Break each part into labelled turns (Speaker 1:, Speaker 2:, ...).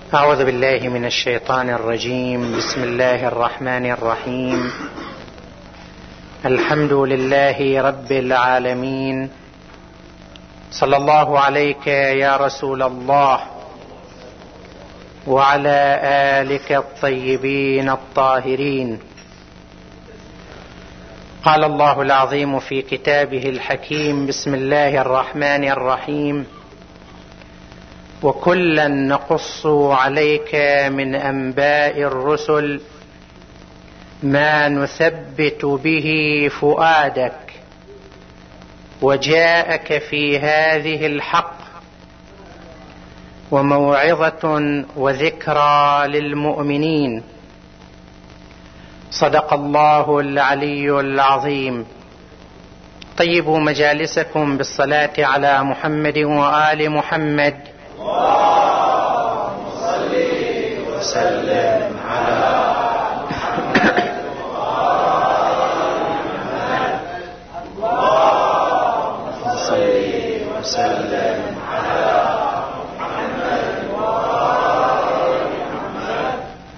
Speaker 1: أعوذ بالله من الشيطان الرجيم. بسم الله الرحمن الرحيم. الحمد لله رب العالمين. صلى الله عليك يا رسول الله وعلى آلك الطيبين الطاهرين. قال الله العظيم في كتابه الحكيم: بسم الله الرحمن الرحيم: وكلا نقص عليك من أنباء الرسل ما نثبت به فؤادك وجاءك في هذه الحق وموعظة وذكرى للمؤمنين. صدق الله العلي العظيم. طيبوا مجالسكم بالصلاة على محمد وآل محمد.
Speaker 2: اللهم صل وسلم على محمد وآل محمد. اللهم صل وسلم على محمد وآل محمد.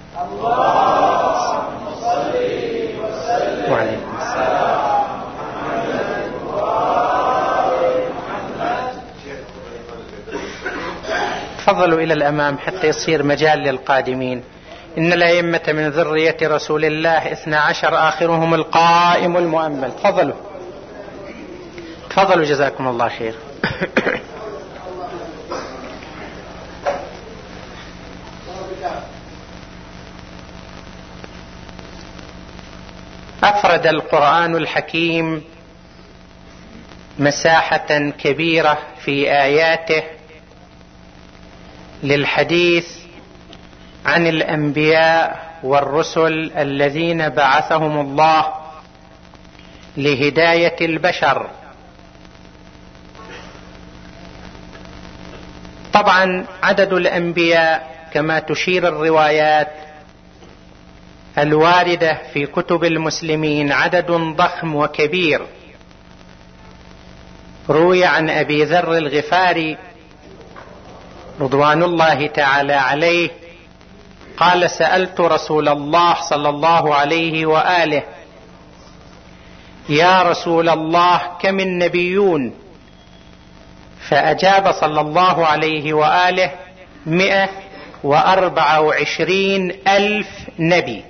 Speaker 2: اللهم صل وسلم
Speaker 1: وعليكم السلام. تفضلوا إلى الأمام حتى يصير مجال للقادمين. إن الأئمة من ذرية رسول الله 12 آخرهم القائم المؤمل. تفضلوا تفضلوا جزاكم الله خير. أفرد القرآن الحكيم مساحة كبيرة في آياته للحديث عن الأنبياء والرسل الذين بعثهم الله لهداية البشر. طبعا عدد الأنبياء كما تشير الروايات الواردة في كتب المسلمين عدد ضخم وكبير. روي عن أبي ذر الغفاري رضوان الله تعالى عليه قال: سألت رسول الله صلى الله عليه وآله: يا رسول الله كم النبيون؟ فأجاب صلى الله عليه وآله: 124,000 نبي.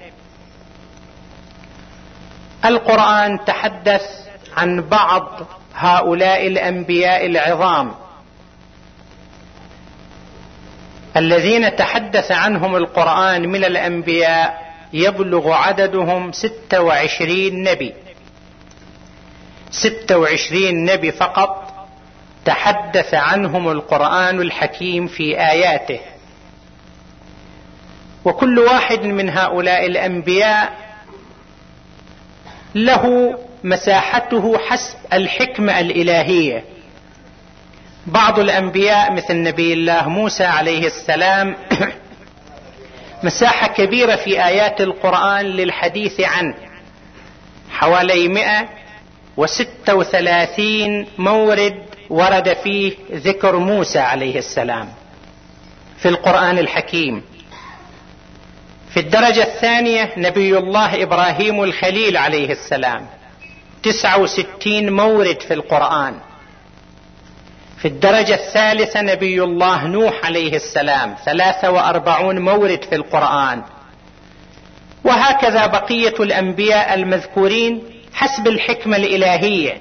Speaker 1: القرآن تحدث عن بعض هؤلاء الأنبياء العظام الذين تحدث عنهم القرآن من الأنبياء، يبلغ عددهم 26 نبي. 26 نبي فقط تحدث عنهم القرآن الحكيم في آياته. وكل واحد من هؤلاء الأنبياء له مساحته حسب الحكمة الإلهية. بعض الأنبياء مثل نبي الله موسى عليه السلام مساحة كبيرة في آيات القرآن للحديث عنه، حوالي 136 مورد ورد فيه ذكر موسى عليه السلام في القرآن الحكيم. في الدرجة الثانية نبي الله إبراهيم الخليل عليه السلام 69 مورد في القرآن. في الدرجة الثالثة نبي الله نوح عليه السلام 43 مورد في القرآن. وهكذا بقية الأنبياء المذكورين حسب الحكمة الإلهية.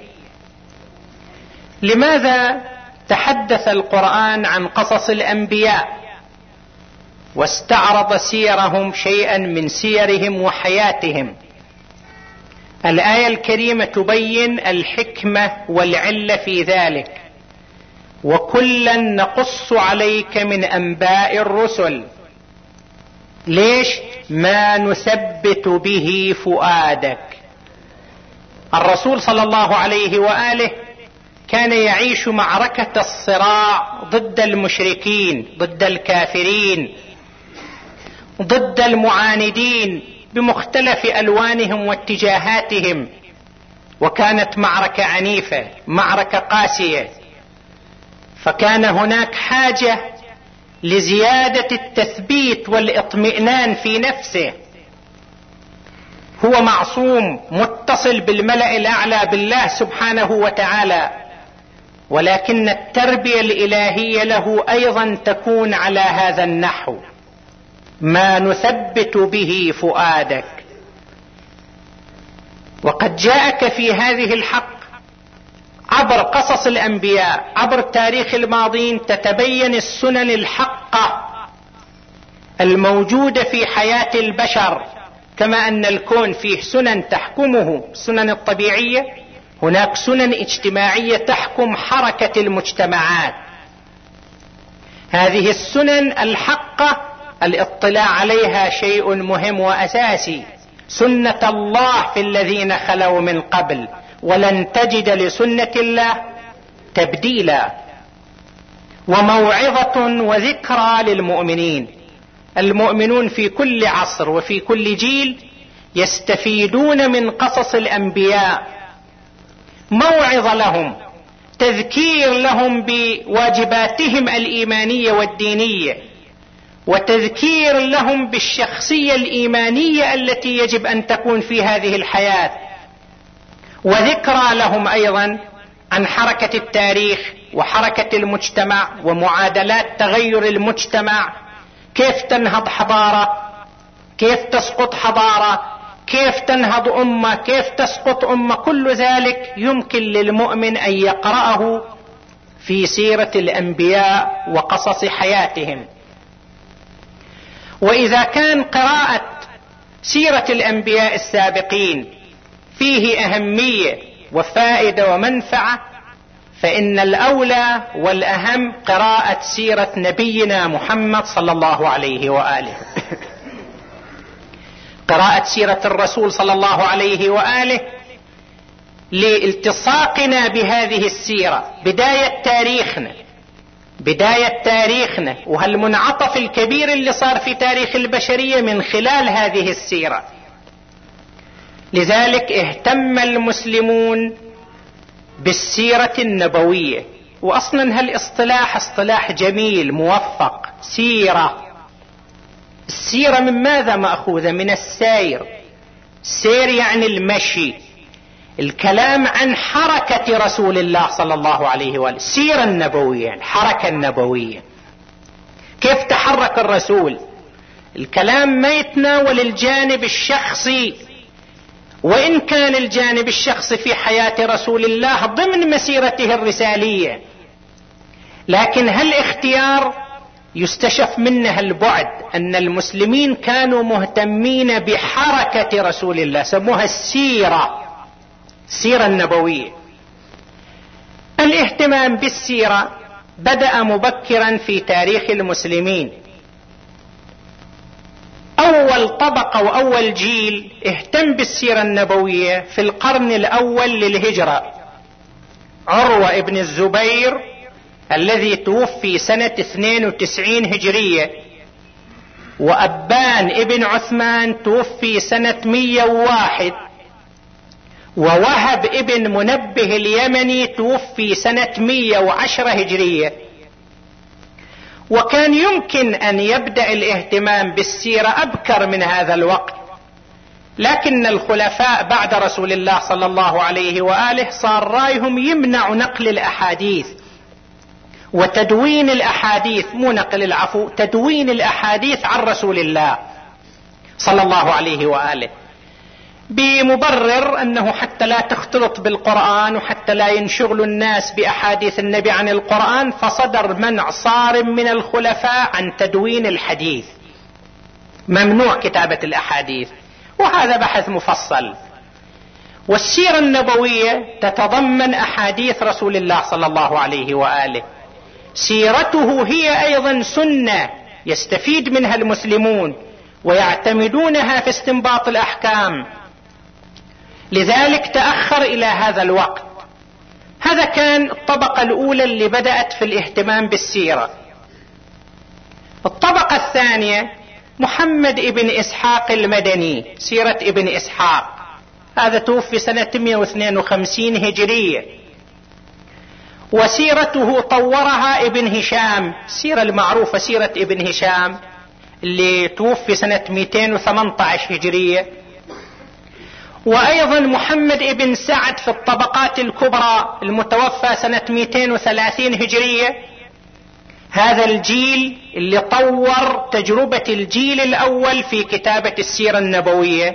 Speaker 1: لماذا تحدث القرآن عن قصص الأنبياء واستعرض سيرهم، شيئا من سيرهم وحياتهم؟ الآية الكريمة تبين الحكمة والعلة في ذلك. وكلا نقص عليك من أنباء الرسل. ليش؟ ما نثبت به فؤادك. الرسول صلى الله عليه وآله كان يعيش معركة الصراع ضد المشركين، ضد الكافرين، ضد المعاندين بمختلف ألوانهم واتجاهاتهم. وكانت معركة عنيفة، معركة قاسية. فكان هناك حاجة لزيادة التثبيت والاطمئنان في نفسه. هو معصوم متصل بالملأ الأعلى بالله سبحانه وتعالى، ولكن التربية الإلهية له أيضا تكون على هذا النحو: ما نثبت به فؤادك. وقد جاءك في هذه الحق عبر قصص الأنبياء، عبر تاريخ الماضين، تتبين السنن الحقة الموجودة في حياة البشر. كما أن الكون فيه سنن تحكمه، السنن الطبيعية، هناك سنن اجتماعية تحكم حركة المجتمعات. هذه السنن الحقة الاطلاع عليها شيء مهم وأساسي. سنة الله في الذين خلوا من قبل، ولن تجد لسنة الله تبديلا. وموعظة وذكرى للمؤمنين. المؤمنون في كل عصر وفي كل جيل يستفيدون من قصص الأنبياء، موعظة لهم، تذكير لهم بواجباتهم الإيمانية والدينية، وتذكير لهم بالشخصية الإيمانية التي يجب أن تكون في هذه الحياة، وذكرى لهم أيضا عن حركة التاريخ وحركة المجتمع ومعادلات تغير المجتمع، كيف تنهض حضارة، كيف تسقط حضارة، كيف تنهض أمة، كيف تسقط أمة. كل ذلك يمكن للمؤمن أن يقرأه في سيرة الأنبياء وقصص حياتهم. وإذا كان قراءة سيرة الأنبياء السابقين فيه أهمية وفائدة ومنفعة، فإن الأولى والأهم قراءة سيرة نبينا محمد صلى الله عليه وآله. قراءة سيرة الرسول صلى الله عليه وآله لالتصاقنا بهذه السيرة، بداية تاريخنا وهالمنعطف الكبير اللي صار في تاريخ البشرية من خلال هذه السيرة. لذلك اهتم المسلمون بالسيرة النبوية. وأصلا هالاصطلاح اصطلاح جميل موفق. السيرة من ماذا مأخوذة؟ من السير. السير يعني المشي، الكلام عن حركة رسول الله صلى الله عليه وآله. السيرة النبوية، الحركة النبوية، كيف تحرك الرسول. الكلام ما يتناول الجانب الشخصي، وإن كان الجانب الشخصي في حياة رسول الله ضمن مسيرته الرسالية، لكن
Speaker 3: هالاختيار يستشف منها البعد أن المسلمين كانوا مهتمين بحركة رسول الله، سموها السيرة النبوية. الاهتمام بالسيرة بدأ مبكرا في تاريخ المسلمين. أول طبقة وأول جيل اهتم بالسيرة النبوية في القرن الأول للهجرة عروة ابن الزبير الذي توفي سنة 92 هجرية، وأبان ابن عثمان توفي سنة 101، ووهب ابن منبه اليمني توفي سنة 110 هجرية. وكان يمكن أن يبدأ الاهتمام بالسيرة أبكر من هذا الوقت، لكن الخلفاء بعد رسول الله صلى الله عليه وآله صار رأيهم يمنع نقل الأحاديث وتدوين الأحاديث، مو نقل العفو، تدوين الأحاديث عن رسول الله صلى الله عليه وآله، بمبرر أنه حتى لا تختلط بالقرآن وحتى لا ينشغل الناس بأحاديث النبي عن القرآن، فصدر منع صارم من الخلفاء عن تدوين الحديث، ممنوع كتابة الأحاديث، وهذا بحث مفصل. والسيرة النبوية تتضمن أحاديث رسول الله صلى الله عليه وآله، سيرته هي أيضا سنة يستفيد منها المسلمون ويعتمدونها في استنباط الأحكام، لذلك تأخر إلى هذا الوقت. هذا كان الطبقة الأولى اللي بدأت في الاهتمام بالسيرة. الطبقة الثانية محمد ابن إسحاق المدني، سيرة ابن إسحاق، هذا توفي سنة 152 هجرية،
Speaker 1: وسيرته طورها ابن هشام، السيرة المعروفة سيرة ابن هشام اللي توفي سنة 218 هجرية، وأيضا محمد ابن سعد في الطبقات الكبرى المتوفى سنة 230 هجرية. هذا الجيل اللي طور تجربة الجيل الأول في كتابة السيرة النبوية.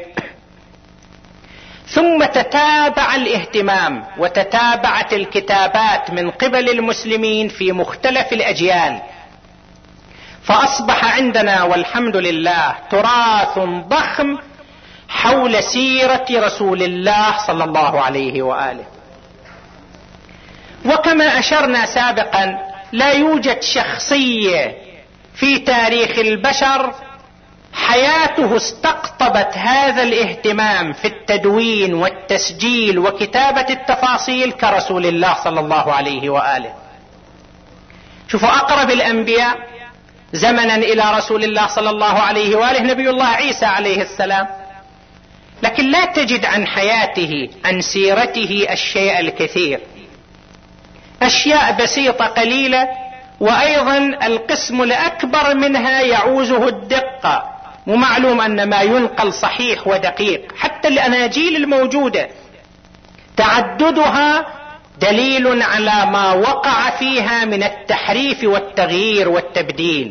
Speaker 1: ثم تتابع الاهتمام وتتابعت الكتابات من قبل المسلمين في مختلف الأجيال، فأصبح عندنا والحمد لله تراث ضخم حول سيرة رسول الله صلى الله عليه وآله. وكما أشرنا سابقا، لا يوجد شخصية في تاريخ البشر حياته استقطبت هذا الاهتمام في التدوين والتسجيل وكتابة التفاصيل كرسول الله صلى الله عليه وآله. شوفوا أقرب الأنبياء زمنا إلى رسول الله صلى الله عليه وآله نبي الله عيسى عليه السلام، لكن لا تجد عن حياته عن سيرته الشيء الكثير، أشياء بسيطة قليلة، وأيضا القسم الأكبر منها يعوزه الدقة. ومعلوم أن ما ينقل صحيح ودقيق، حتى الأناجيل الموجودة تعددها دليل على ما وقع فيها من التحريف والتغيير والتبديل.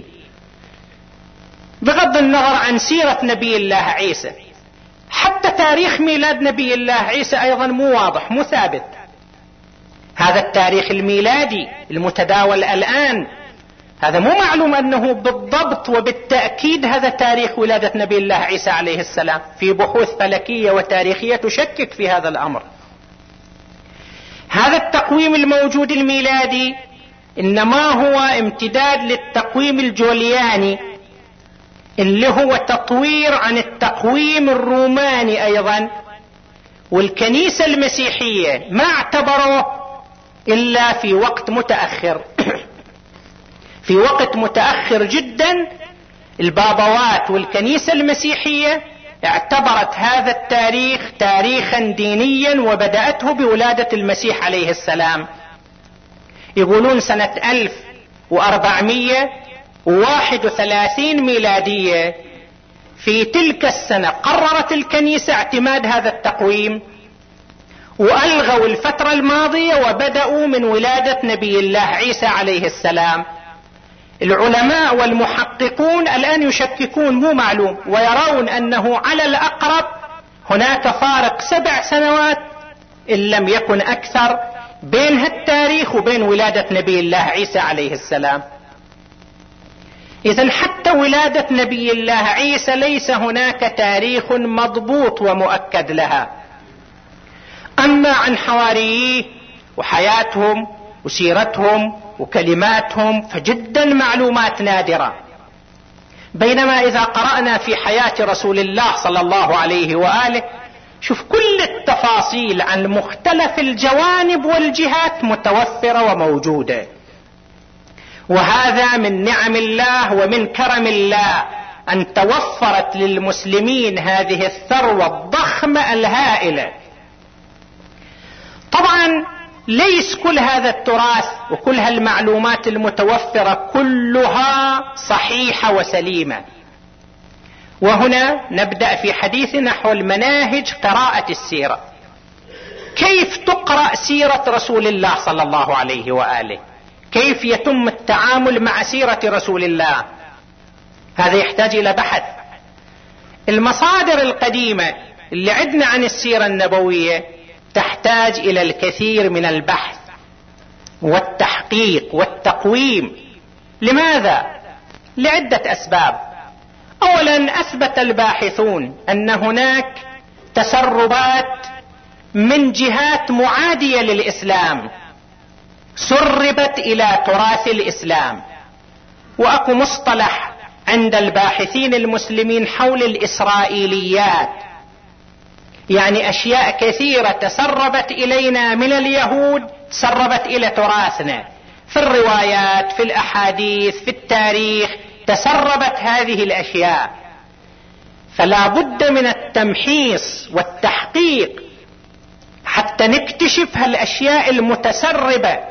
Speaker 1: بغض النظر عن سيرة نبي الله عيسى، حتى تاريخ ميلاد نبي الله عيسى أيضا مو واضح مو ثابت. هذا التاريخ الميلادي المتداول الآن هذا مو معلوم أنه بالضبط وبالتأكيد هذا تاريخ ولادة نبي الله عيسى عليه السلام، في بحوث فلكية وتاريخية تشكك في هذا الأمر. هذا التقويم الموجود الميلادي إنما هو امتداد للتقويم الجولياني اللي هو تطوير عن التقويم الروماني أيضا، والكنيسة المسيحية ما اعتبروه إلا في وقت متأخر في وقت متأخر جدا. البابوات والكنيسة المسيحية اعتبرت هذا التاريخ تاريخا دينيا، وبدأته بولادة المسيح عليه السلام. يقولون سنة 1431 ميلادية، في تلك السنة قررت الكنيسة اعتماد هذا التقويم، وألغوا الفترة الماضية وبدأوا من ولادة نبي الله عيسى عليه السلام. العلماء والمحققون الآن يشككون مو معلوم، ويرون أنه على الأقرب هناك فارق 7 سنوات إن لم يكن أكثر بين هالتاريخ وبين ولادة نبي الله عيسى عليه السلام. إذن حتى ولادة نبي الله عيسى ليس هناك تاريخ مضبوط ومؤكد لها. أما عن حواريه وحياتهم وسيرتهم وكلماتهم فجدا معلومات نادرة. بينما إذا قرأنا في حياة رسول الله صلى الله عليه وآله شوف كل التفاصيل عن مختلف الجوانب والجهات متوفرة وموجودة. وهذا من نعم الله ومن كرم الله أن توفرت للمسلمين هذه الثروة الضخمة الهائلة. طبعا ليس كل هذا التراث وكل هالمعلومات المتوفرة كلها صحيحة وسليمة. وهنا نبدأ في حديث نحو المناهج قراءة السيرة. كيف تقرأ سيرة رسول الله صلى الله عليه وآله؟ كيف يتم التعامل مع سيرة رسول الله؟ هذا يحتاج إلى بحث. المصادر القديمة اللي عندنا عن السيرة النبوية تحتاج إلى الكثير من البحث والتحقيق والتقويم. لماذا؟ لعدة أسباب. أولا، أثبت الباحثون أن هناك تسربات من جهات معادية للإسلام سربت إلى تراث الإسلام. وأكو مصطلح عند الباحثين المسلمين حول الإسرائيليات، يعني أشياء كثيرة تسربت إلينا من اليهود تسربت إلى تراثنا في الروايات في الأحاديث في التاريخ، تسربت هذه الأشياء. فلا بد من التمحيص والتحقيق حتى نكتشف هالأشياء المتسربة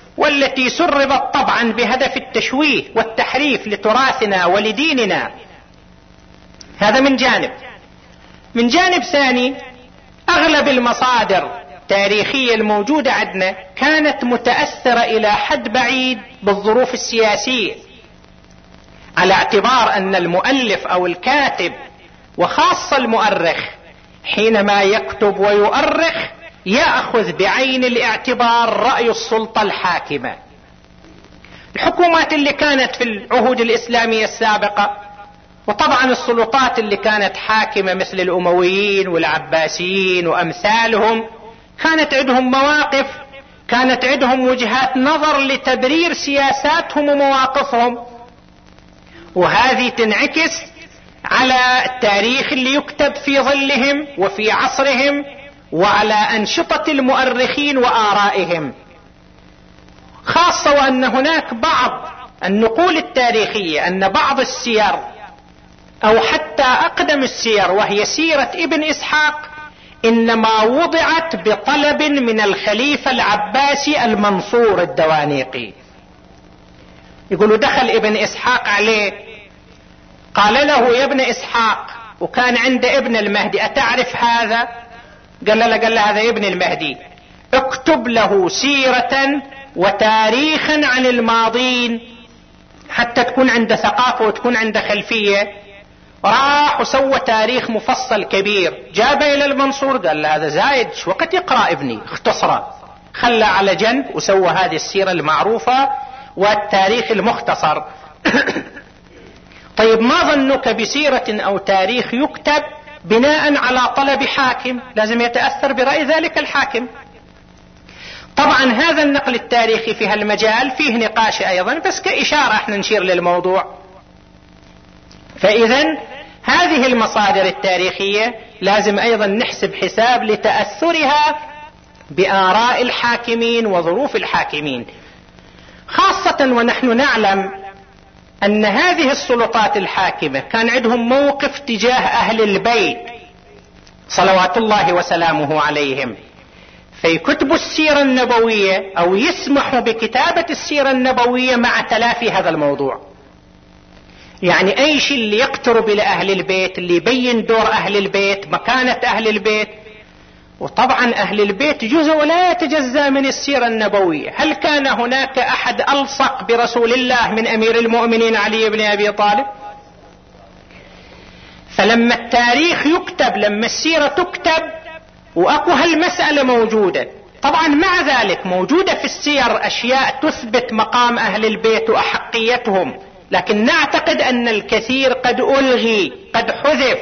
Speaker 1: والتي سربت طبعا بهدف التشويه والتحريف لتراثنا ولديننا. هذا من جانب. من جانب ثاني، أغلب المصادر التاريخية الموجودة عندنا كانت متأثرة إلى حد بعيد بالظروف السياسية، على اعتبار أن المؤلف أو الكاتب وخاصة المؤرخ حينما يكتب ويؤرخ يأخذ بعين الاعتبار رأي السلطة الحاكمة. الحكومات اللي كانت في العهود الإسلامية السابقة، وطبعا السلطات اللي كانت حاكمة مثل الأمويين والعباسيين وأمثالهم، كانت عندهم مواقف، كانت عندهم وجهات نظر لتبرير سياساتهم ومواقفهم، وهذه تنعكس على التاريخ اللي يكتب في ظلهم وفي عصرهم، وعلى أنشطة المؤرخين وآرائهم، خاصة وأن هناك بعض النقول التاريخية أن بعض السير أو حتى أقدم السير وهي سيرة ابن إسحاق إنما وضعت بطلب من الخليفة العباسي المنصور الدوانيقي. يقولوا دخل ابن إسحاق عليه قال له: يا ابن إسحاق، وكان عنده ابن المهدي، أتعرف هذا؟ قال له هذا ابن المهدي، اكتب له سيرة وتاريخا عن الماضين حتى تكون عنده ثقافة وتكون عنده خلفية. راح وسوى تاريخ مفصل كبير، جابه إلى المنصور، قال له هذا زايد، شو وقت يقرأ ابني، اختصره، خلى على جنب وسوى هذه السيرة المعروفة والتاريخ المختصر. طيب، ما ظنك بسيرة أو تاريخ يكتب بناء على طلب حاكم؟ لازم يتأثر برأي ذلك الحاكم. طبعا هذا النقل التاريخي في هالمجال فيه نقاش أيضا، بس كإشارة احنا نشير للموضوع. فإذا هذه المصادر التاريخية لازم أيضا نحسب حساب لتأثرها بآراء الحاكمين وظروف الحاكمين، خاصة ونحن نعلم أن هذه السلطات الحاكمة كان عندهم موقف تجاه أهل البيت صلوات الله وسلامه عليهم، فيكتبوا السيرة النبوية أو يسمحوا بكتابة السيرة النبوية مع تلافي هذا الموضوع. يعني أي شيء اللي يقترب إلى أهل البيت، اللي يبين دور أهل البيت، مكانة أهل البيت. وطبعا أهل البيت جزء ولا يتجزأ من السيرة النبوية. هل كان هناك أحد ألصق برسول الله من أمير المؤمنين علي بن أبي طالب؟ فلما التاريخ يكتب، لما السيرة تكتب، وأكو هالمسألة موجودة، طبعا مع ذلك موجودة في السير أشياء تثبت مقام أهل البيت وأحقيتهم، لكن نعتقد أن الكثير قد ألغي، قد حذف.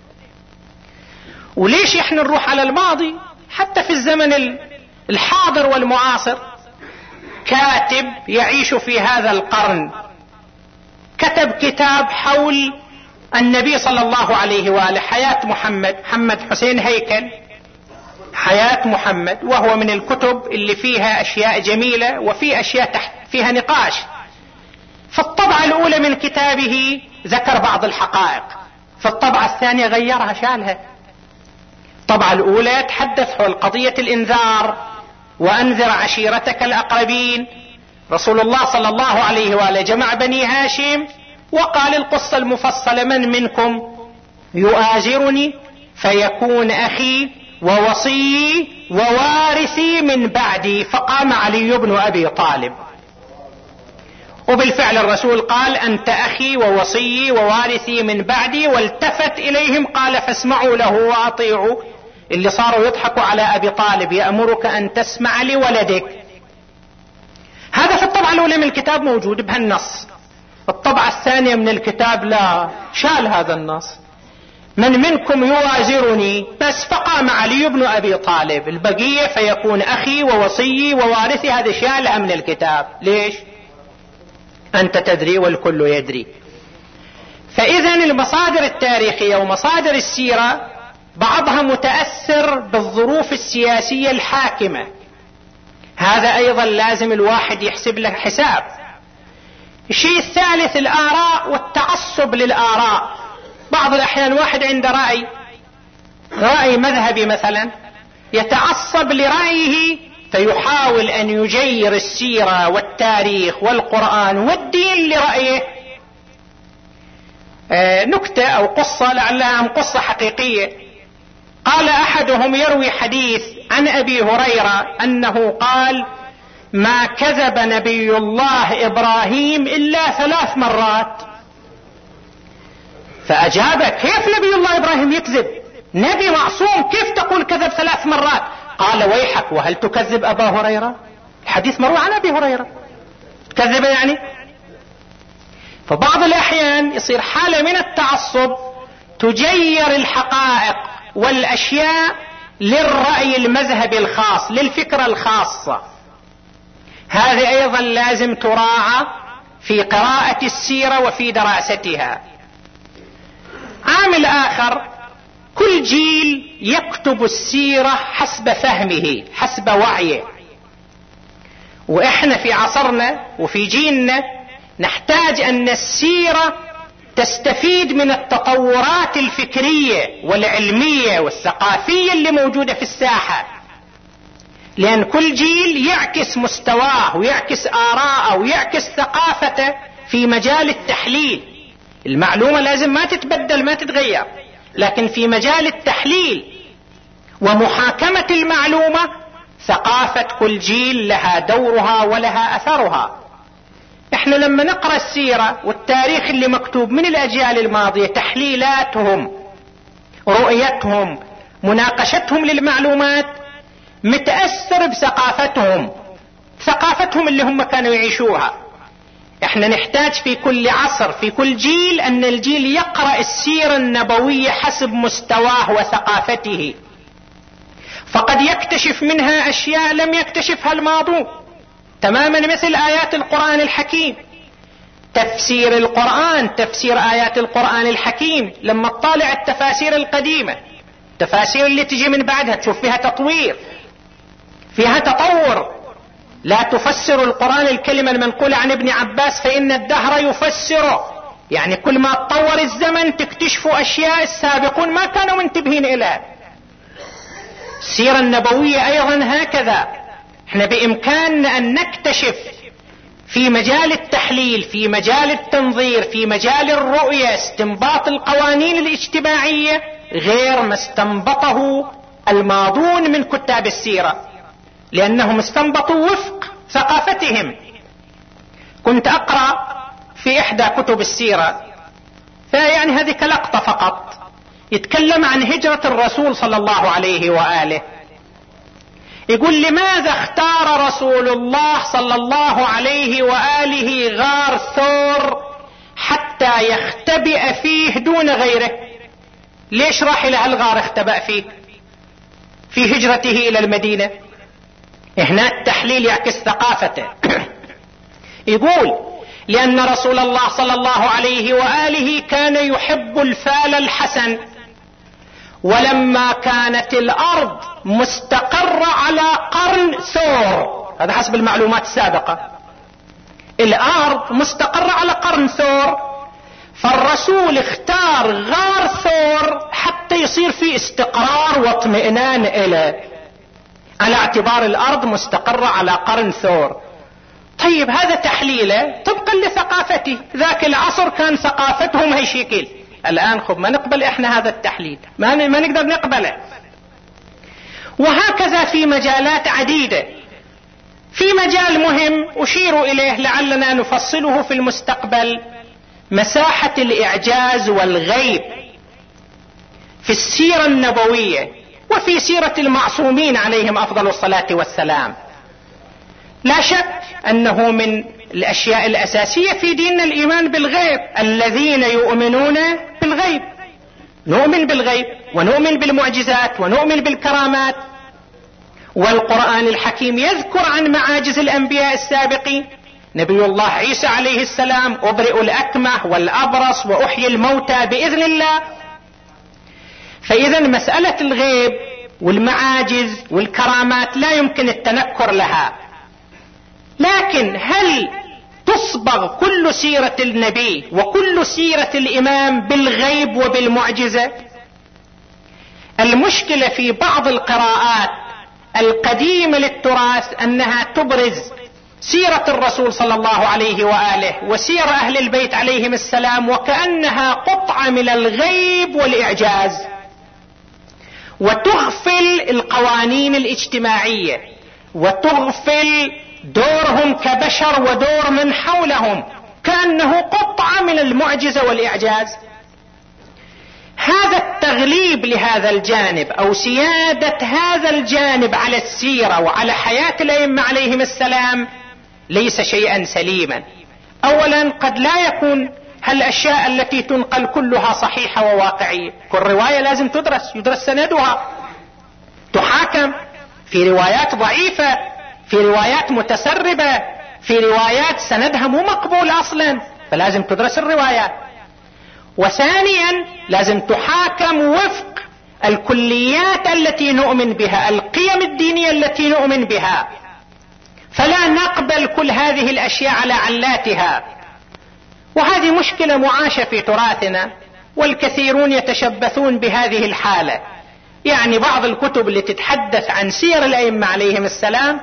Speaker 1: وليش احنا نروح على الماضي؟ حتى في الزمن الحاضر والمعاصر، كاتب يعيش في هذا القرن كتب كتاب حول النبي صلى الله عليه وآله، حياة محمد حسين هيكل، حياة محمد، وهو من الكتب اللي فيها أشياء جميلة وفي أشياء تحت فيها نقاش. في الطبعة الأولى من كتابه ذكر بعض الحقائق، في الطبعة الثانية غيرها، شالها. الطبعة الأولى تحدث حول قضية الإنذار، وأنذر عشيرتك الأقربين. رسول الله صلى الله عليه وآله جمع بني هاشم وقال القصة المفصلة: من منكم يؤازرني فيكون أخي ووصي ووارثي من بعدي؟ فقام علي بن أبي طالب، وبالفعل الرسول قال: أنت أخي ووصي ووارثي من بعدي، والتفت إليهم قال: فاسمعوا له وأطيعوا. اللي صاروا يضحكوا على أبي طالب: يأمرك أن تسمع لولدك. هذا في الطبعة الأولى من الكتاب موجود بهالنص. الطبعة الثانية من الكتاب لا، شال هذا النص: من منكم يوازرني بس، فقام علي بن أبي طالب. البقية فيكون أخي ووصي ووارثي، هذا شالها من الكتاب. ليش؟ أنت تدري والكل يدري. فإذا المصادر التاريخية ومصادر السيرة بعضها متأثر بالظروف السياسية الحاكمة، هذا أيضا لازم الواحد يحسب له حساب. الشيء الثالث الآراء والتعصب للآراء. بعض الأحيان واحد عنده رأي مذهبي مثلا، يتعصب لرأيه فيحاول أن يجير السيرة والتاريخ والقرآن والدين لرأيه. نكتة أو قصة لعلها قصة حقيقية. قال أحدهم يروي حديث عن أبي هريرة أنه قال: ما كذب نبي الله إبراهيم إلا 3 مرات. فأجاب: كيف نبي الله إبراهيم يكذب؟ نبي معصوم، كيف تقول كذب 3 مرات؟ قال: ويحك، وهل تكذب أبا هريرة؟ الحديث مروي عن أبي هريرة، تكذب يعني؟ فبعض الأحيان يصير حالة من التعصب تجير الحقائق والأشياء للرأي المذهبي الخاص، للفكرة الخاصة. هذه أيضا لازم تراعى في قراءة السيرة وفي دراستها. عامل آخر: كل جيل يكتب السيرة حسب فهمه، حسب وعيه. وإحنا في عصرنا وفي جيلنا نحتاج أن السيرة تستفيد من التطورات الفكرية والعلمية والثقافية اللي موجودة في الساحة، لأن كل جيل يعكس مستواه ويعكس آراءه ويعكس ثقافته في مجال التحليل. المعلومة لازم ما تتبدل ما تتغير، لكن في مجال التحليل ومحاكمة المعلومة ثقافة كل جيل لها دورها ولها أثرها. احنا لما نقرأ السيرة والتاريخ اللي مكتوب من الأجيال الماضية، تحليلاتهم، رؤيتهم، مناقشتهم للمعلومات، متأثر بثقافتهم اللي هم كانوا يعيشوها. احنا نحتاج في كل عصر في كل جيل أن الجيل يقرأ السيرة النبوية حسب مستواه وثقافته، فقد يكتشف منها أشياء لم يكتشفها الماضون، تماما مثل آيات القرآن الحكيم. تفسير القرآن، تفسير آيات القرآن الحكيم، لما تطالع التفاسير القديمة، التفاسير اللي تجي من بعدها تشوف فيها تطوير، فيها تطور. لا تفسر القرآن الكلمة المنقولة عن ابن عباس فإن الدهر يفسره، يعني كل ما تطور الزمن تكتشفوا أشياء السابقون ما كانوا منتبهين إليها. السيرة النبوية أيضا هكذا. احنا بإمكاننا أن نكتشف في مجال التحليل، في مجال التنظير، في مجال الرؤية، استنباط القوانين الاجتماعية غير ما استنبطه الماضون من كتاب السيرة، لأنهم استنبطوا وفق ثقافتهم. كنت أقرأ في إحدى كتب السيرة، فيعني هذه كلقطة فقط، يتكلم عن هجرة الرسول صلى الله عليه وآله. يقول: لماذا اختار رسول الله صلى الله عليه وآله غار ثور حتى يختبئ فيه دون غيره؟ ليش راح إلى هالغار اختبأ فيه في هجرته إلى المدينة؟ هنا التحليل يعكس ثقافته. يقول: لأن رسول الله صلى الله عليه وآله كان يحب الفال الحسن، ولما كانت الأرض مستقرة على قرن ثور، هذا حسب المعلومات السابقة، الأرض مستقرة على قرن ثور، فالرسول اختار غار ثور حتى يصير في استقرار واطمئنان إليه، على اعتبار الأرض مستقرة على قرن ثور. طيب هذا تحليله طبقا لثقافته، ذاك العصر كان ثقافتهم هالشكل. الآن خب ما نقبل إحنا هذا التحليل، ما نقدر نقبله. وهكذا في مجالات عديدة. في مجال مهم أشير إليه لعلنا نفصله في المستقبل، مساحة الإعجاز والغيب في السيرة النبوية وفي سيرة المعصومين عليهم أفضل الصلاة والسلام. لا شك أنه من الأشياء الأساسية في ديننا الإيمان بالغيب. الذين يؤمنون بالغيب، نؤمن بالغيب ونؤمن بالمعجزات ونؤمن بالكرامات. والقرآن الحكيم يذكر عن معاجز الأنبياء السابقين. نبي الله عيسى عليه السلام: أبرئ الأكمه والأبرص وأحيي الموتى بإذن الله. فإذا مسألة الغيب والمعاجز والكرامات لا يمكن التنكر لها. لكن هل تصبغ كل سيرة النبي وكل سيرة الإمام بالغيب وبالمعجزة؟ المشكلة في بعض القراءات القديمة للتراث أنها تبرز سيرة الرسول صلى الله عليه وآله وسير أهل البيت عليهم السلام وكأنها قطعة من الغيب والإعجاز، وتغفل القوانين الاجتماعية وتغفل دورهم كبشر ودور من حولهم، كأنه قطعة من المعجزة والإعجاز. هذا التغليب لهذا الجانب أو سيادة هذا الجانب على السيرة وعلى حياة الأئمة عليهم السلام ليس شيئا سليما. أولا قد لا يكون هالأشياء التي تنقل كلها صحيحة وواقعية، كل رواية لازم يدرس سندها، تحاكم في روايات ضعيفة، في روايات متسربة، في روايات سندها مو مقبول أصلا، فلازم تدرس الروايات. وثانيا لازم تحاكم وفق الكليات التي نؤمن بها، القيم الدينية التي نؤمن بها، فلا نقبل كل هذه الأشياء على علاتها. وهذه مشكلة معاشة في تراثنا، والكثيرون يتشبثون بهذه الحالة. يعني بعض الكتب اللي تتحدث عن سير الأئمة عليهم السلام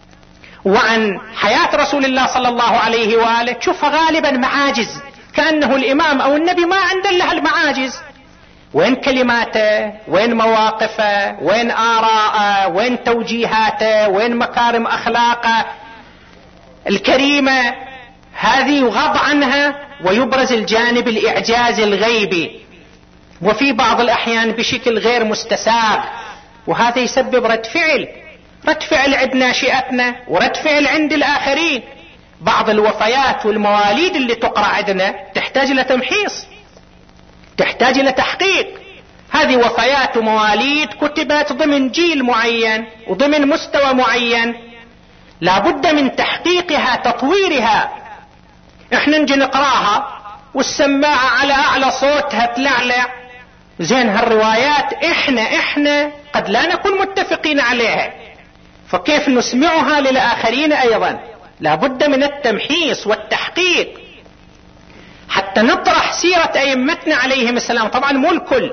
Speaker 1: وعن حياة رسول الله صلى الله عليه وآله تشوفها غالبا معاجز، كأنه الإمام أو النبي ما عنده لها المعاجز. وين كلماته، وين مواقفه، وين آراءه، وين توجيهاته، وين مكارم أخلاقه الكريمة؟ هذه يغض عنها ويبرز الجانب الإعجاز الغيبي، وفي بعض الأحيان بشكل غير مستساغ، وهذا يسبب رد فعل عند ناشئتنا ورد فعل عند الآخرين. بعض الوفيات والمواليد اللي تقرأ عندنا تحتاج إلى تمحيص، تحتاج إلى تحقيق. هذه وفيات ومواليد كتبت ضمن جيل معين وضمن مستوى معين، لابد من تحقيقها تطويرها. احنا نجي نقراها والسماعة على أعلى صوتها تلعلع، زين هالروايات احنا قد لا نكون متفقين عليها، فكيف نسمعها للآخرين أيضا؟ لابد من التمحيص والتحقيق حتى نطرح سيرة أئمتنا عليهم السلام. طبعا مو الكل،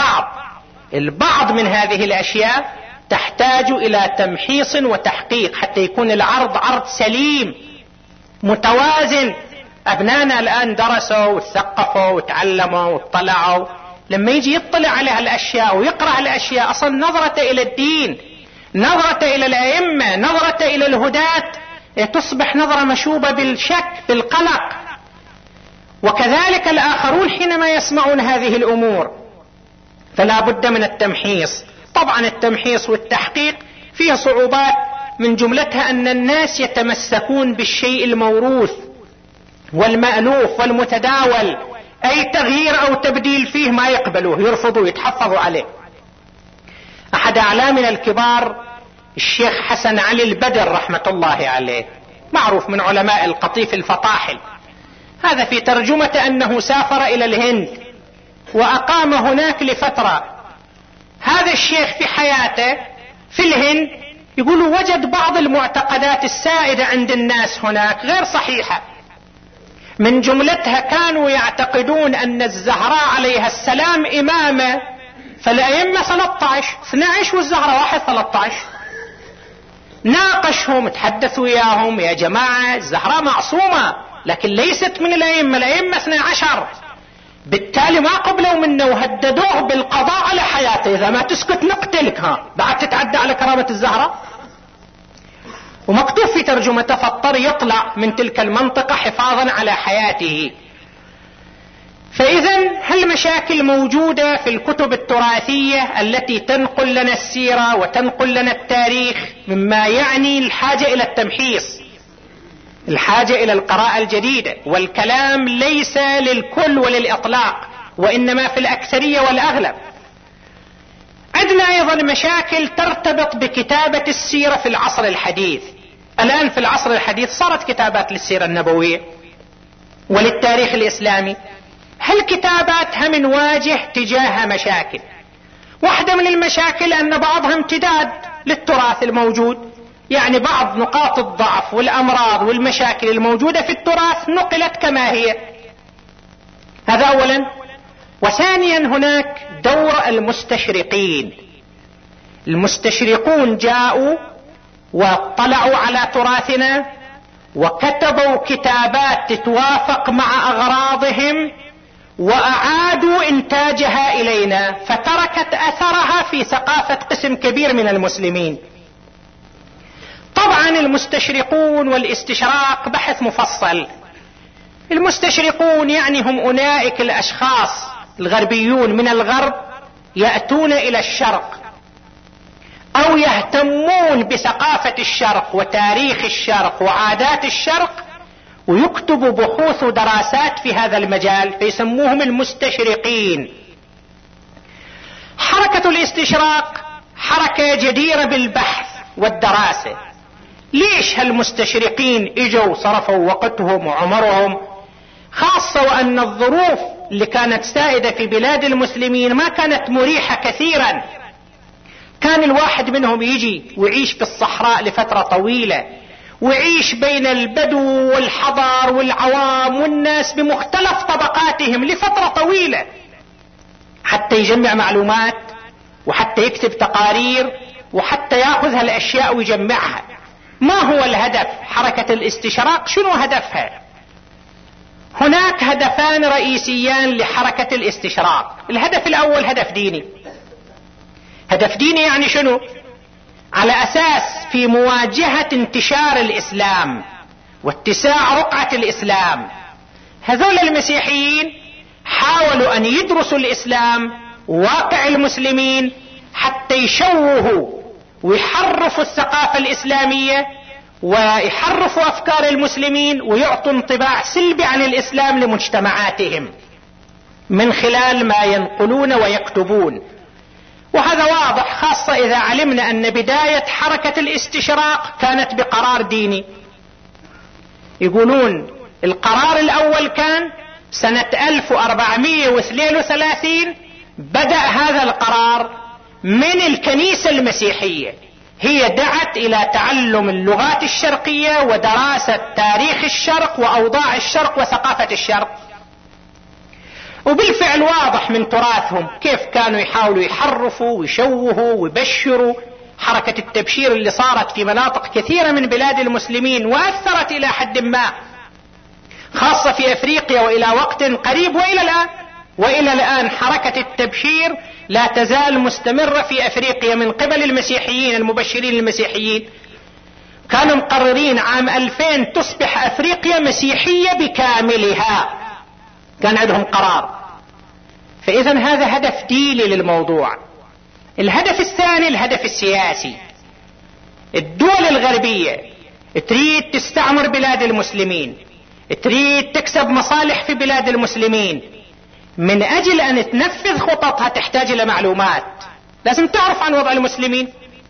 Speaker 1: البعض من هذه الأشياء تحتاج إلى تمحيص وتحقيق حتى يكون العرض عرض سليم متوازن. أبنانا الآن درسوا وتثقفوا وتعلموا واطلعوا، لما يجي يطلع على هالأشياء ويقرأ الأشياء أصلا نظرته إلى الدين، نظرته إلى الأئمة، نظرته إلى الهداة تصبح نظرة مشوبة بالشك بالقلق. وكذلك الآخرون حينما يسمعون هذه الأمور، فلا بد من التمحيص. طبعا التمحيص والتحقيق فيه صعوبات، من جملتها أن الناس يتمسكون بالشيء الموروث والمألوف والمتداول، أي تغيير أو تبديل فيه ما يقبلوه، يرفضوا يتحفظوا عليه. أحد أعلامنا الكبار الشيخ حسن علي البدر رحمة الله عليه، معروف من علماء القطيف الفطاحل، هذا في ترجمة أنه سافر إلى الهند وأقام هناك لفترة. هذا الشيخ في حياته في الهند يقولوا وجد بعض المعتقدات السائدة عند الناس هناك غير صحيحة، من جملتها كانوا يعتقدون أن الزهراء عليها السلام إمامة، فالأئمة 13 12 والزهراء 1 13. ناقشهم تحدثوا إياهم، يا جماعة الزهراء معصومة لكن ليست من الأئمة، الأئمة 12. بالتالي ما قبلوا منه وهددوه بالقضاء على حياته، إذا ما تسكت نقتلك، بعد تتعدى على كرامة الزهراء. ومكتوب في ترجمته فاضطر يطلع من تلك المنطقة حفاظا على حياته. فإذا هالمشاكل موجودة في الكتب التراثية التي تنقل لنا السيرة وتنقل لنا التاريخ، مما يعني الحاجة إلى التمحيص، الحاجة إلى القراءة الجديدة، والكلام ليس للكل وللإطلاق، وإنما في الأكثرية والأغلب. عندنا أيضا مشاكل ترتبط بكتابة السيرة في العصر الحديث. الآن في العصر الحديث صارت كتابات للسيرة النبوية وللتاريخ الإسلامي، هالكتابات هم نواجه تجاهها مشاكل. واحدة من المشاكل أن بعضها امتداد للتراث الموجود، يعني بعض نقاط الضعف والأمراض والمشاكل الموجودة في التراث نقلت كما هي، هذا أولا. وثانيا هناك دور المستشرقين المستشرقون جاءوا واطلعوا على تراثنا وكتبوا كتابات تتوافق مع أغراضهم وأعادوا إنتاجها إلينا، فتركت أثرها في ثقافة قسم كبير من المسلمين. طبعا المستشرقون والاستشراق بحث مفصل. المستشرقون يعني هم أولئك الأشخاص الغربيون من الغرب يأتون إلى الشرق أو يهتمون بثقافة الشرق وتاريخ الشرق وعادات الشرق ويكتبوا بحوث ودراسات في هذا المجال، فيسموهم المستشرقين. حركة الاستشراق حركة جديرة بالبحث والدراسة. ليش هالمستشرقين اجوا صرفوا وقتهم وعمرهم، خاصة وأن الظروف اللي كانت سائدة في بلاد المسلمين ما كانت مريحة كثيرا؟ كان الواحد منهم يجي ويعيش في الصحراء لفترة طويلة، ويعيش بين البدو والحضر والعوام والناس بمختلف طبقاتهم لفترة طويلة حتى يجمع معلومات وحتى يكتب تقارير وحتى يأخذ هالأشياء ويجمعها. ما هو الهدف؟ حركة الاستشراق شنو هدفها؟ هناك هدفان رئيسيان لحركة الاستشراق. الهدف الأول هدف ديني. هدف ديني يعني شنو؟ على أساس في مواجهة انتشار الإسلام واتساع رقعة الإسلام، هذول المسيحيين حاولوا أن يدرسوا الإسلام واقع المسلمين حتى يشوهوا ويحرفوا الثقافة الإسلامية ويحرفوا أفكار المسلمين ويعطوا انطباع سلبي عن الإسلام لمجتمعاتهم من خلال ما ينقلون ويكتبون. وهذا واضح خاصة إذا علمنا أن بداية حركة الاستشراق كانت بقرار ديني. يقولون القرار الأول كان سنة 1432 بدأ هذا القرار من الكنيسة المسيحية، هي دعت إلى تعلم اللغات الشرقية ودراسة تاريخ الشرق وأوضاع الشرق وثقافة الشرق. وبالفعل واضح من تراثهم كيف كانوا يحاولوا يحرفوا ويشوهوا ويبشروا. حركة التبشير اللي صارت في مناطق كثيرة من بلاد المسلمين وأثرت إلى حد ما خاصة في أفريقيا وإلى وقت قريب وإلى الآن حركة التبشير لا تزال مستمرة في أفريقيا من قبل المسيحيين المبشرين المسيحيين. كانوا مقررين عام 2000 تصبح أفريقيا مسيحية بكاملها، كان عندهم قرار. فإذا هذا هدف ديني للموضوع. الهدف الثاني الهدف السياسي. الدول الغربية تريد تستعمر بلاد المسلمين، تريد تكسب مصالح في بلاد المسلمين. من أجل أن تنفذ خططها تحتاج إلى معلومات، لازم تعرف عن وضع المسلمين،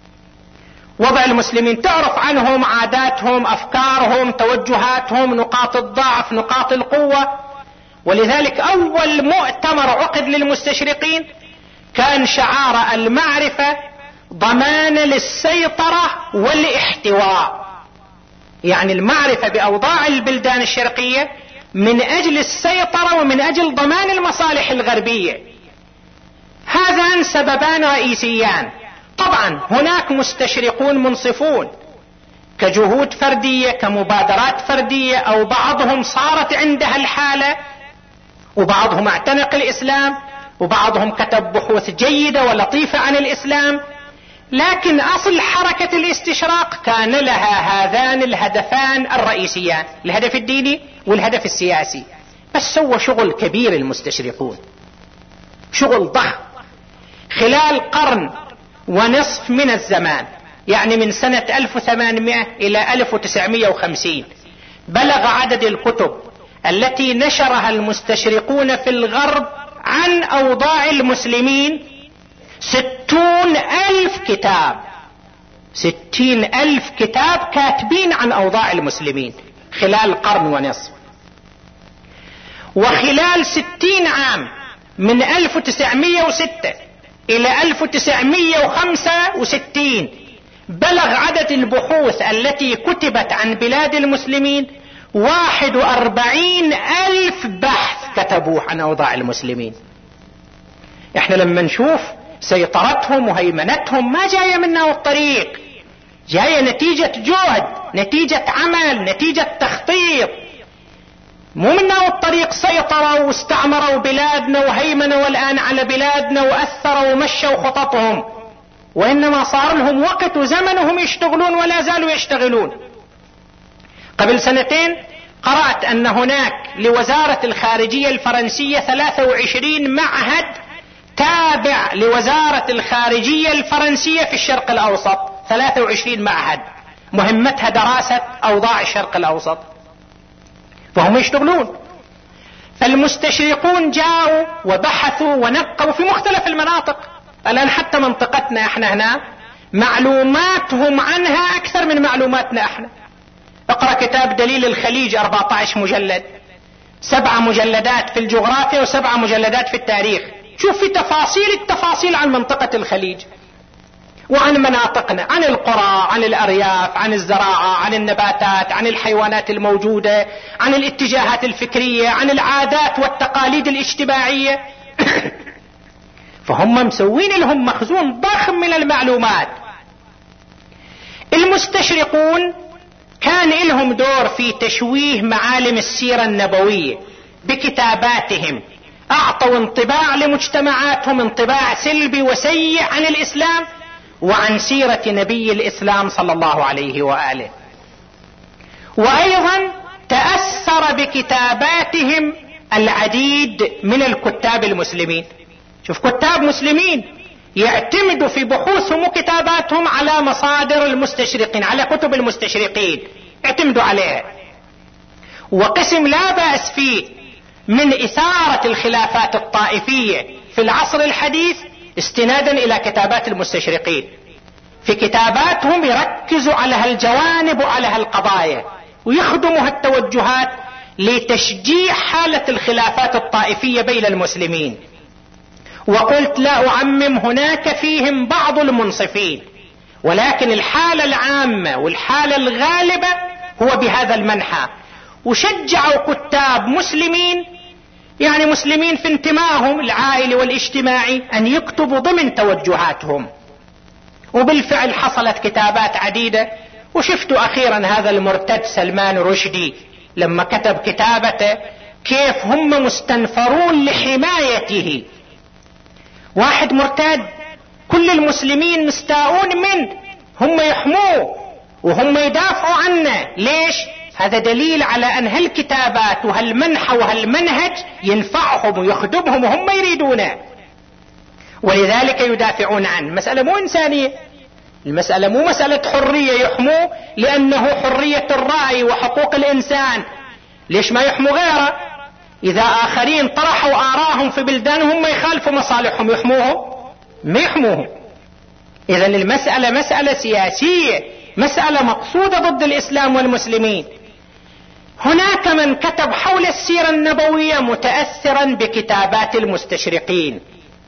Speaker 1: وضع المسلمين تعرف عنهم عاداتهم أفكارهم توجهاتهم نقاط الضعف نقاط القوة. ولذلك أول مؤتمر عقد للمستشرقين كان شعار المعرفة ضمان للسيطرة والاحتواء، يعني المعرفة بأوضاع البلدان الشرقية من أجل السيطرة ومن أجل ضمان المصالح الغربية. هذان سببان رئيسيان. طبعا هناك مستشرقون منصفون كجهود فردية كمبادرات فردية، أو بعضهم صارت عندها الحالة وبعضهم اعتنق الإسلام وبعضهم كتب بحوث جيدة ولطيفة عن الإسلام. لكن أصل حركة الاستشراق كان لها هذان الهدفان الرئيسيان، الهدف الديني والهدف السياسي. بس سوى شغل كبير المستشرقون، شغل ضخم خلال قرن ونصف من الزمان، يعني من سنة 1800 إلى 1950 بلغ عدد الكتب التي نشرها المستشرقون في الغرب عن أوضاع المسلمين 60,000 كتاب. 60,000 كتاب كاتبين عن أوضاع المسلمين خلال قرن ونصف. وخلال 60 عام من 1906 إلى 1965 بلغ عدد البحوث التي كتبت عن بلاد المسلمين 41,000 بحث كتبوه عن أوضاع المسلمين. احنا لما نشوف سيطرتهم وهيمنتهم ما جاية منه الطريق، جاية نتيجة جهد، نتيجة عمل، نتيجة تخطيط. مو منه الطريق سيطروا واستعمروا بلادنا وهيمنوا الآن على بلادنا وأثروا ومشوا خططهم، وإنما صار لهم وقت وزمن وهم يشتغلون ولا زالوا يشتغلون. قبل سنتين قرأت أن هناك لوزارة الخارجية الفرنسية 23 معهد تابع لوزارة الخارجية الفرنسية في الشرق الأوسط، 23 معهد مهمتها دراسة أوضاع الشرق الأوسط، فهم يشتغلون. فالمستشرقون جاءوا وبحثوا ونقوا في مختلف المناطق. الآن حتى منطقتنا احنا هنا معلوماتهم عنها أكثر من معلوماتنا احنا. اقرأ كتاب دليل الخليج 14 مجلد، 7 مجلدات في الجغرافيا و7 مجلدات في التاريخ. شوف في التفاصيل عن منطقة الخليج وعن مناطقنا، عن القرى، عن الأرياف، عن الزراعة، عن النباتات، عن الحيوانات الموجودة، عن الاتجاهات الفكرية، عن العادات والتقاليد الاجتماعية. فهم مسوين لهم مخزون ضخم من المعلومات. المستشرقون كان لهم دور في تشويه معالم السيرة النبوية بكتاباتهم، أعطوا انطباع لمجتمعاتهم انطباع سلبي وسيء عن الإسلام وعن سيرة نبي الإسلام صلى الله عليه وآله. وأيضا تأثر بكتاباتهم العديد من الكتاب المسلمين. شوف كتاب مسلمين يعتمدوا في بحوثهم وكتاباتهم على مصادر المستشرقين، على كتب المستشرقين اعتمدوا عليها. وقسم لا بأس فيه من إثارة الخلافات الطائفية في العصر الحديث استنادا إلى كتابات المستشرقين. في كتاباتهم يركزوا على هالجوانب وعلى هالقضايا ويخدموا هالتوجهات لتشجيع حالة الخلافات الطائفية بين المسلمين. وقلت لا أعمم، هناك فيهم بعض المنصفين، ولكن الحالة العامة والحالة الغالبة هو بهذا المنحى. وشجعوا كتاب مسلمين، يعني مسلمين في انتمائهم العائلي والاجتماعي، أن يكتبوا ضمن توجهاتهم. وبالفعل حصلت كتابات عديدة. وشفتوا أخيرا هذا المرتد سلمان رشدي لما كتب كتابته كيف هم مستنفرون لحمايته. واحد مرتد كل المسلمين مستاءون منه، هم يحموه وهم يدافعوا عنه. ليش؟ هذا دليل على أن هالكتابات وهالمنحى وهالمنهج ينفعهم ويخدمهم وهم يريدونه، ولذلك يدافعون عنه. مسألة مو إنسانية، المسألة مو مسألة حرية يحموه لأنه حرية الرأي وحقوق الإنسان. ليش ما يحموا غيره؟ إذا آخرين طرحوا آراءهم في بلدانهم ما يخالفوا مصالحهم يحموهم؟ ما يحموهم. إذا المسألة مسألة سياسية، مسألة مقصودة ضد الإسلام والمسلمين. هناك من كتب حول السيرة النبوية متأثرا بكتابات المستشرقين.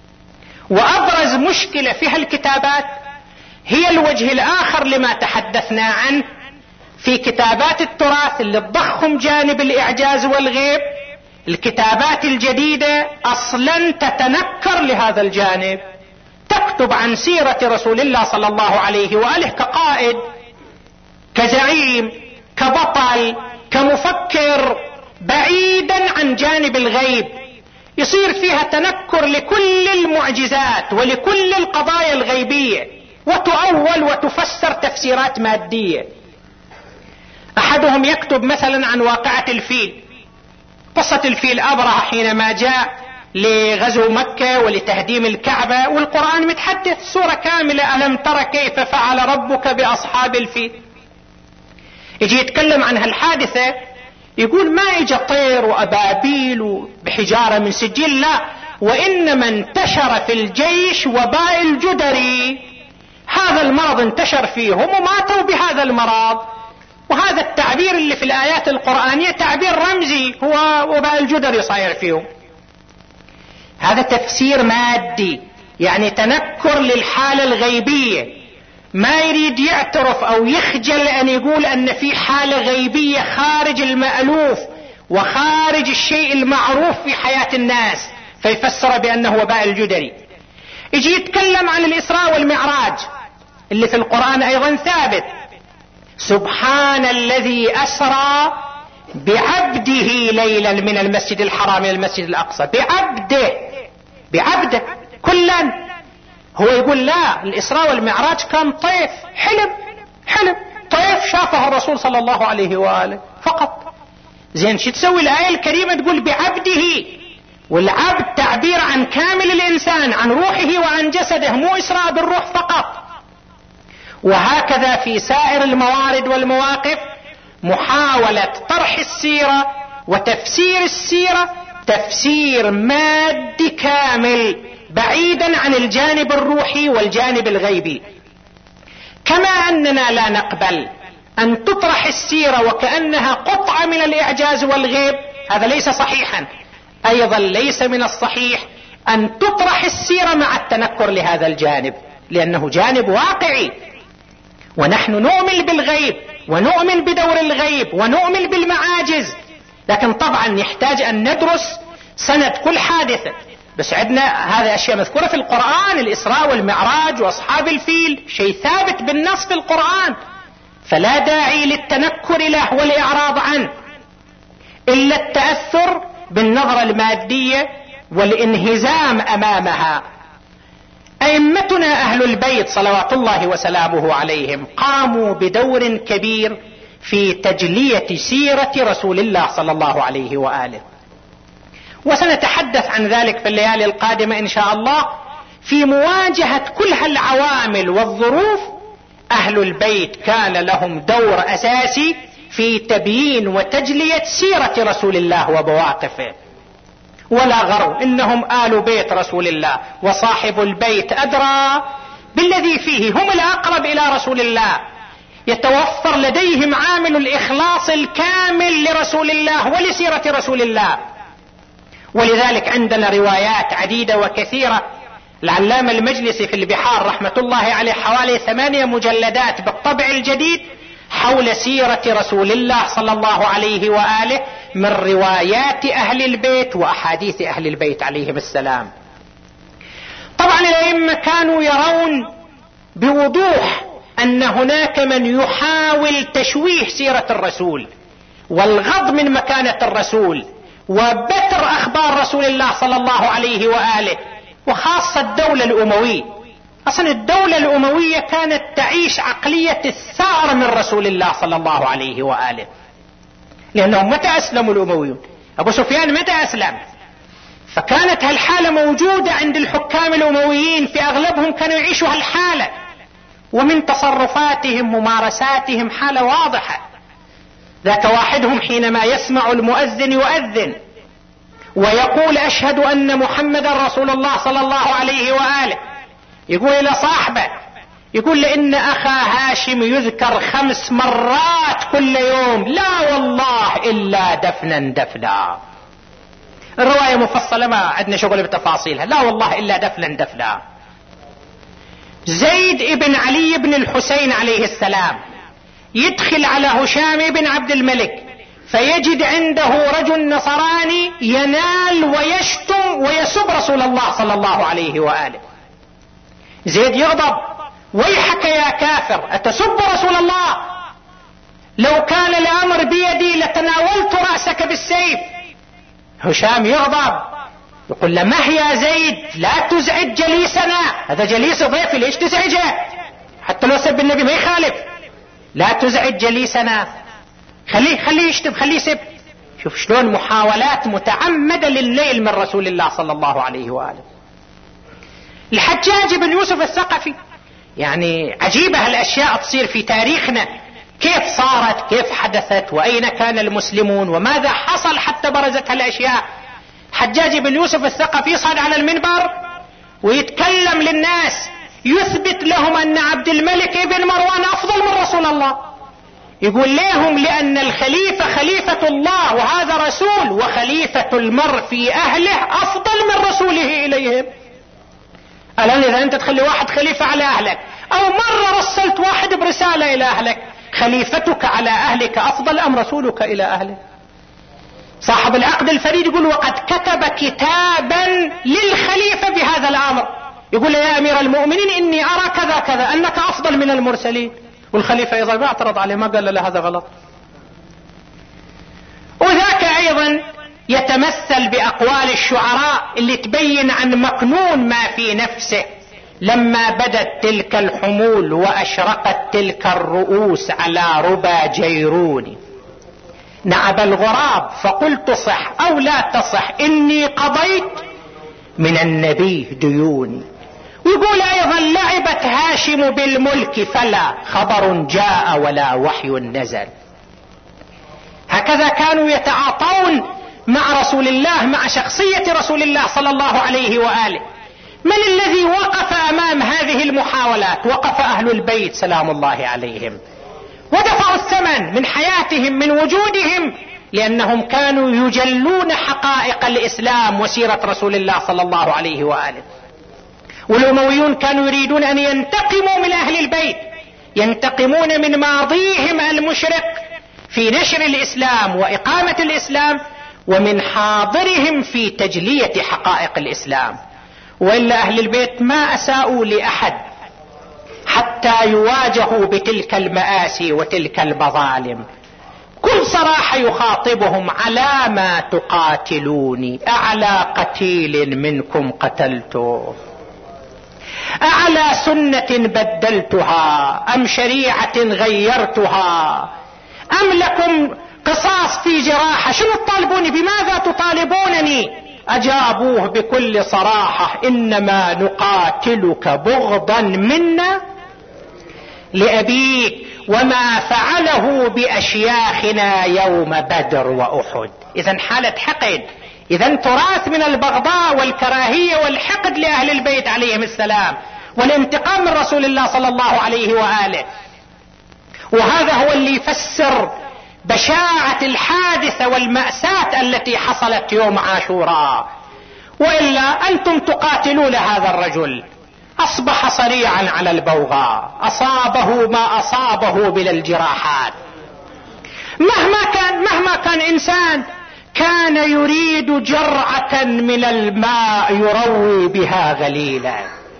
Speaker 1: وأبرز مشكلة في هالكتابات هي الوجه الآخر لما تحدثنا عنه في كتابات التراث اللي تضخم جانب الإعجاز والغيب. الكتابات الجديدة أصلا تتنكر لهذا الجانب، تكتب عن سيرة رسول الله صلى الله عليه وآله كقائد، كزعيم، كبطل، كمفكر، بعيدا عن جانب الغيب. يصير فيها تنكر لكل المعجزات ولكل القضايا الغيبية، وتؤول وتفسر تفسيرات مادية. أحدهم يكتب مثلا عن واقعة الفيل، قصة الفيل أبرهة حينما جاء لغزو مكة ولتهديم الكعبة، والقرآن متحدث سورة كاملة ألم تر كيف فعل ربك بأصحاب الفيل. يجي يتكلم عن هالحادثة يقول ما اجى طير وأبابيل بحجارة من سجيل، لا، وإنما انتشر في الجيش وباء الجدري. هذا المرض انتشر فيهم وماتوا بهذا المرض. وهذا التعبير اللي في الآيات القرآنية تعبير رمزي، هو وباء الجدري صاير فيهم. هذا تفسير مادي، يعني تنكر للحالة الغيبية. ما يريد يعترف أو يخجل أن يقول أن في حالة غيبية خارج المألوف وخارج الشيء المعروف في حياة الناس، فيفسر بأنه وباء الجدري. يجي يتكلم عن الإسراء والمعراج اللي في القرآن أيضا ثابت: سبحان الذي أسرى بعبده ليلا من المسجد الحرام إلى المسجد الأقصى. بعبده كلا. هو يقول لا، الإسراء والمعراج كان طيف، حلم طيف شافه الرسول صلى الله عليه وآله فقط. زين شو تسوي الآية الكريمة تقول بعبده؟ والعبد تعبير عن كامل الإنسان، عن روحه وعن جسده، مو إسراء بالروح فقط. وهكذا في سائر الموارد والمواقف محاولة طرح السيرة وتفسير السيرة تفسير مادي كامل بعيدا عن الجانب الروحي والجانب الغيبي. كما أننا لا نقبل أن تطرح السيرة وكأنها قطعة من الإعجاز والغيب، هذا ليس صحيحا. أيضا ليس من الصحيح أن تطرح السيرة مع التنكر لهذا الجانب، لأنه جانب واقعي، ونحن نؤمن بالغيب ونؤمن بدور الغيب ونؤمن بالمعاجز، لكن طبعا يحتاج أن ندرس سند كل حادثة. بس عندنا هذا أشياء مذكورة في القرآن، الإسراء والمعراج وأصحاب الفيل شيء ثابت بالنص في القرآن، فلا داعي للتنكر له والإعراض عنه، إلا التأثر بالنظرة المادية والانهزام أمامها. أئمتنا أهل البيت صلوات الله وسلامه عليهم قاموا بدور كبير في تجلية سيرة رسول الله صلى الله عليه وآله، وسنتحدث عن ذلك في الليالي القادمة إن شاء الله. في مواجهة كل هالعوامل والظروف أهل البيت كان لهم دور أساسي في تبيين وتجلية سيرة رسول الله ومواقفه. ولا غرو، إنهم آل بيت رسول الله، وصاحب البيت أدرى بالذي فيه، هم الأقرب إلى رسول الله، يتوفر لديهم عامل الإخلاص الكامل لرسول الله ولسيرة رسول الله. ولذلك عندنا روايات عديدة وكثيرة. العلامة المجلسي في البحار رحمة الله عليه حوالي 8 مجلدات بالطبع الجديد حول سيرة رسول الله صلى الله عليه وآله من روايات أهل البيت وأحاديث أهل البيت عليهم السلام. طبعا الأئمة كانوا يرون بوضوح أن هناك من يحاول تشويه سيرة الرسول والغض من مكانة الرسول وبتر أخبار رسول الله صلى الله عليه وآله، وخاصة الدولة الأموية. أصلا الدولة الأموية كانت تعيش عقلية الثأر من رسول الله صلى الله عليه وآله، لأنهم متى أسلموا الأمويون؟ أبو سفيان متى أسلم؟ فكانت هالحالة موجودة عند الحكام الأمويين، في أغلبهم كانوا يعيشوا هالحالة، ومن تصرفاتهم ممارساتهم حالة واضحة. ذاك واحدهم حينما يسمع المؤذن يؤذن ويقول أشهد أن محمد رسول الله صلى الله عليه وآله، يقول إلى صاحبه، يقول لإن أخا هاشم يذكر 5 مرات كل يوم، لا والله إلا دفنا. الرواية مفصلة ما عندنا شغل بتفاصيلها، لا والله إلا دفنا. زيد ابن علي بن الحسين عليه السلام يدخل على هشام بن عبد الملك فيجد عنده رجل نصراني ينال ويشتم ويسب رسول الله صلى الله عليه وآله. زيد يغضب، ويحك يا كافر أتسب رسول الله؟ لو كان الأمر بيدي لتناولت رأسك بالسيف. هشام يغضب يقول له مه يا زيد لا تزعج جليسنا، هذا جليس ضيفي ليش تزعجه؟ حتى لو سب النبي ما يخالف، لا تزعج جليسنا، خليه يشتم، خليه يسب. شوف شلون محاولات متعمدة للنيل من رسول الله صلى الله عليه وآله. الحجاج بن يوسف الثقفي، يعني عجيبة هالأشياء تصير في تاريخنا، كيف صارت، كيف حدثت، وأين كان المسلمون، وماذا حصل حتى برزت هالأشياء. حجاج بن يوسف الثقفي يصعد على المنبر ويتكلم للناس، يثبت لهم أن عبد الملك ابن مروان أفضل من رسول الله. يقول لهم لأن الخليفة خليفة الله وهذا رسول، وخليفة المرء في أهله أفضل من رسوله إليهم. الآن إذا أنت تخلي واحد خليفة على أهلك، أو مرة رسلت واحد برسالة إلى أهلك، خليفتك على أهلك أفضل أم رسولك إلى أهلك؟ صاحب العقد الفريد يقول وقد كتب كتابا للخليفة بهذا الأمر، يقول يا أمير المؤمنين إني أرى كذا كذا، أنك أفضل من المرسلين. والخليفة أيضا ما اعترض عليه، ما قال له هذا غلط. وذاك أيضا يتمثل بأقوال الشعراء اللي تبين عن مكنون ما في نفسه. لما بدت تلك الحمول وأشرقت تلك الرؤوس على ربا جيروني، نعب الغراب فقلت صح أو لا تصح، إني قضيت من النبي ديوني. ويقول أيضا لعبت هاشم بالملك فلا خبر جاء ولا وحي نزل. هكذا كانوا يتعاطون مع رسول الله، مع شخصية رسول الله صلى الله عليه وآله. من الذي وقف أمام هذه المحاولات؟ وقف أهل البيت سلام الله عليهم، ودفعوا الثمن من حياتهم من وجودهم، لأنهم كانوا يجلون حقائق الإسلام وسيرة رسول الله صلى الله عليه وآله. والأمويون كانوا يريدون أن ينتقموا من أهل البيت، ينتقمون من ماضيهم المشرق في نشر الإسلام وإقامة الإسلام، ومن حاضرهم في تجلية حقائق الإسلام. وإلا أهل البيت ما أساءوا لأحد حتى يواجهوا بتلك المآسي وتلك المظالم. كل صراحة يخاطبهم: على ما تقاتلوني؟ أعلى قتيل منكم قتلته؟ أعلى سنة بدلتها أم شريعة غيرتها؟ أم لكم قصاص في جراحة؟ شنو تطالبوني؟ بماذا تطالبونني؟ أجابوه بكل صراحة: إنما نقاتلك بغضا منا لأبيك وما فعله بأشياخنا يوم بدر وأحد. إذن حالة حقد، إذن تراث من البغضاء والكراهية والحقد لأهل البيت عليهم السلام، والانتقام من رسول الله صلى الله عليه وآله. وهذا هو اللي يفسر بشاعة الحادثة والمأساة التي حصلت يوم عاشوراء. وإلا أنتم تقاتلون هذا الرجل، أصبح صريعا على البوغاء، أصابه ما أصابه بلا الجراحات. مهما كان إنسان كان يريد جرعة من الماء يروي بها غليلا،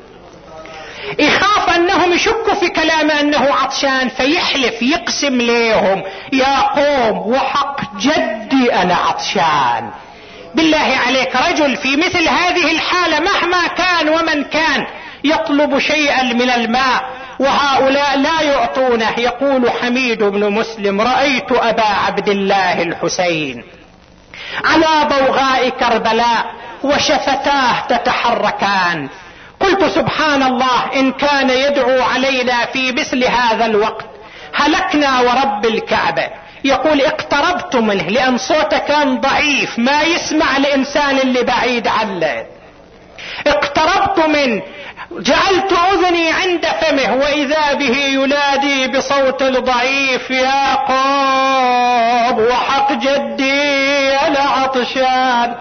Speaker 1: يخاف أنهم يشكوا في كلامه أنه عطشان، فيحلف يقسم ليهم: يا قوم وحق جدي أنا عطشان. بالله عليك، رجل في مثل هذه الحالة مهما كان ومن كان يطلب شيئا من الماء وهؤلاء لا يعطونه. يقول حميد بن مسلم: رأيت أبا عبد الله الحسين على بوغاء كربلاء وشفتاه تتحركان، قلت سبحان الله، إن كان يدعو علينا في مثل هذا الوقت هلكنا ورب الكعبة. يقول: اقتربت منه لأن صوته كان ضعيف ما يسمع الإنسان اللي بعيد عنه، اقتربت منه، جعلت أذني عند فمه، وإذا به ينادي بصوت ضعيف: يا قوم وحق جدي أنا عطشان،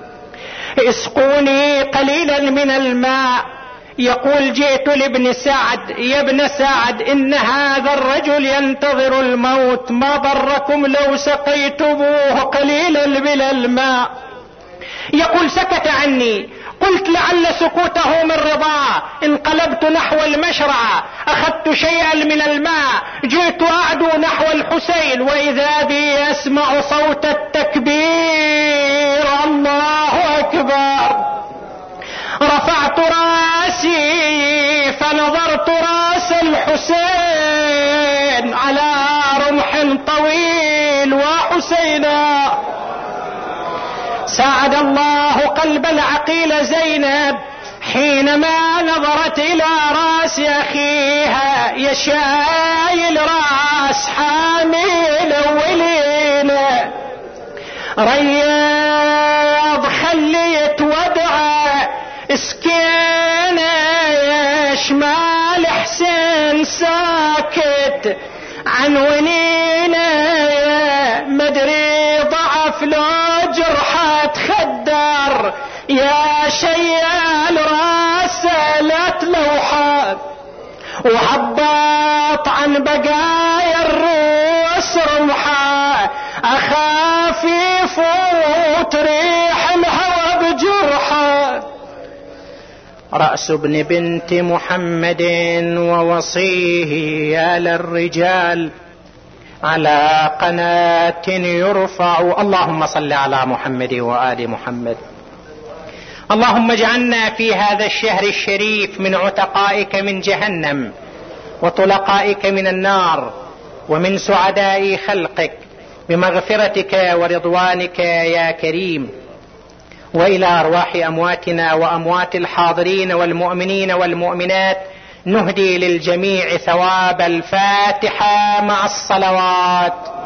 Speaker 1: اسقوني قليلا من الماء. يقول: جئت لابن سعد: يا ابن سعد، إن هذا الرجل ينتظر الموت، ما ضركم لو سقيتموه قليلا من الماء. يقول: سكت عني، قلت لعل سكوته من رضاه، انقلبت نحو المشرعة، أخذت شيئا من الماء، جئت أعدو نحو الحسين، وإذا بي أسمع صوت التكبير: الله أكبر. رفعت راسي فنظرت راس الحسين على رمح طويل وحسينا. ساعد الله قلب العقيل زينب حينما نظرت إلى راس أخيها، يشايل راس حامل ولين رياض خليت ودعه سكينة شمال حسين ساكت عن ونينه، مدري ضعف لو جرحه تخدر، يا شيال راسه لا تلوحه، وهبط عن بقايا الروس رمحه، أخاف يفوت ريح الهوى بجرحه. رأس ابن بنت محمد ووصيه يا للرجال على قناة يرفع. اللهم صل على محمد وآل محمد. اللهم اجعلنا في هذا الشهر الشريف من عتقائك من جهنم وطلقائك من النار ومن سعداء خلقك بمغفرتك ورضوانك يا كريم. وإلى أرواح أمواتنا وأموات الحاضرين والمؤمنين والمؤمنات نهدي للجميع ثواب الفاتحة مع الصلوات.